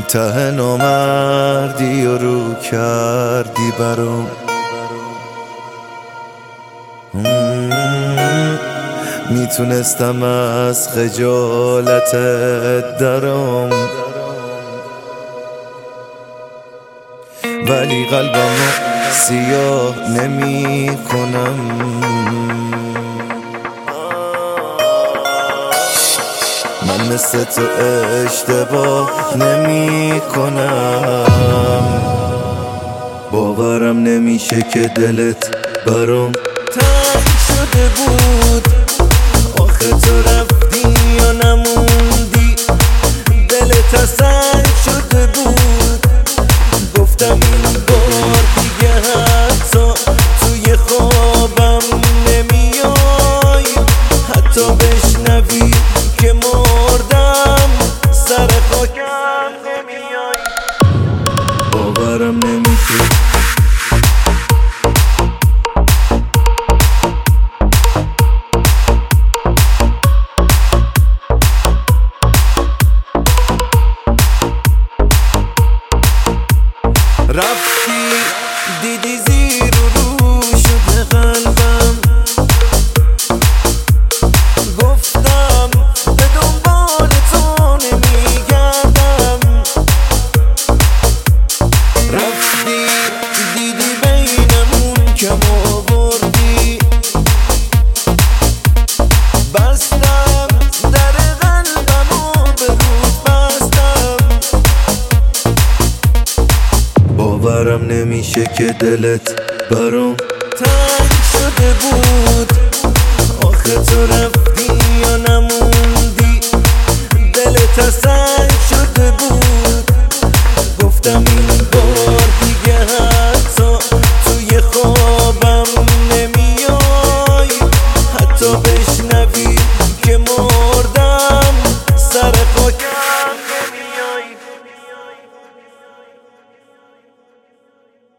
ته نامردی و رو کردی برام. میتونستم از خجالتت درام، ولی قلبمو سیاه نمی کنم. من مثل تو اشتباه نمی کنم. باورم نمیشه که دلت برام تنگ شده بود. آخه تو رفتی یا نموندی، دلت سنگ شده بود. گفتم این بار دیگه حتی توی خوابم نمیای، حتی بشنوی که مردم سر خاکم نمیای. باورم نمیشه. رفتی دیدی زیر و رو شده قلبم، گفتم به دنبال تو نمیگردم. رفتی دیدی بینمون کم آوردی، بستم در قلبم و به رود بستم. باورم نمیشه که دلت برام تنگ شده بود. آخه تو رفتی